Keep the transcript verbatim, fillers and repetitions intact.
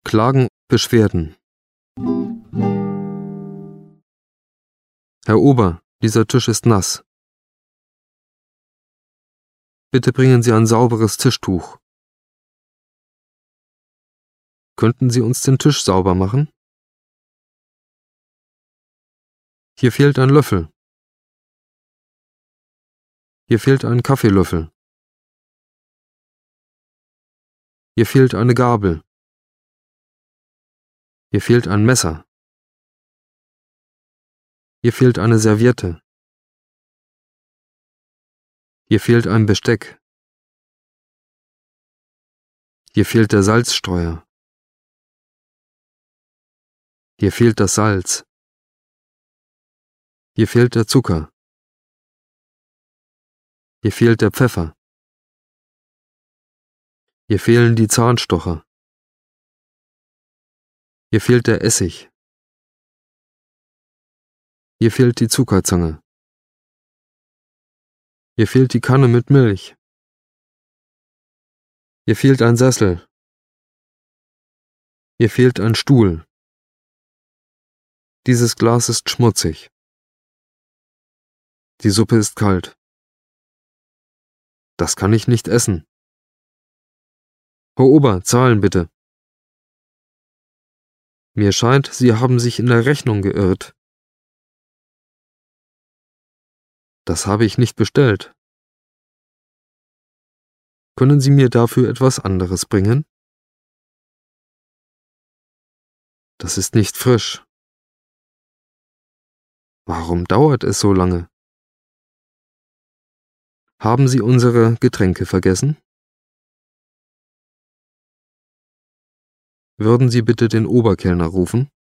Klagen, Beschwerden. Herr Ober, dieser Tisch ist nass. Bitte bringen Sie ein sauberes Tischtuch. Könnten Sie uns den Tisch sauber machen? Hier fehlt ein Löffel. Hier fehlt ein Kaffeelöffel. Hier fehlt eine Gabel. Hier fehlt ein Messer. Hier fehlt eine Serviette. Hier fehlt ein Besteck. Hier fehlt der Salzstreuer. Hier fehlt das Salz. Hier fehlt der Zucker. Hier fehlt der Pfeffer. Hier fehlen die Zahnstocher. Hier fehlt der Essig. Hier fehlt die Zuckerzange. Hier fehlt die Kanne mit Milch. Hier fehlt ein Sessel. Hier fehlt ein Stuhl. Dieses Glas ist schmutzig. Die Suppe ist kalt. Das kann ich nicht essen. Herr Ober, zahlen bitte. Mir scheint, Sie haben sich in der Rechnung geirrt. Das habe ich nicht bestellt. Können Sie mir dafür etwas anderes bringen? Das ist nicht frisch. Warum dauert es so lange? Haben Sie unsere Getränke vergessen? Würden Sie bitte den Oberkellner rufen?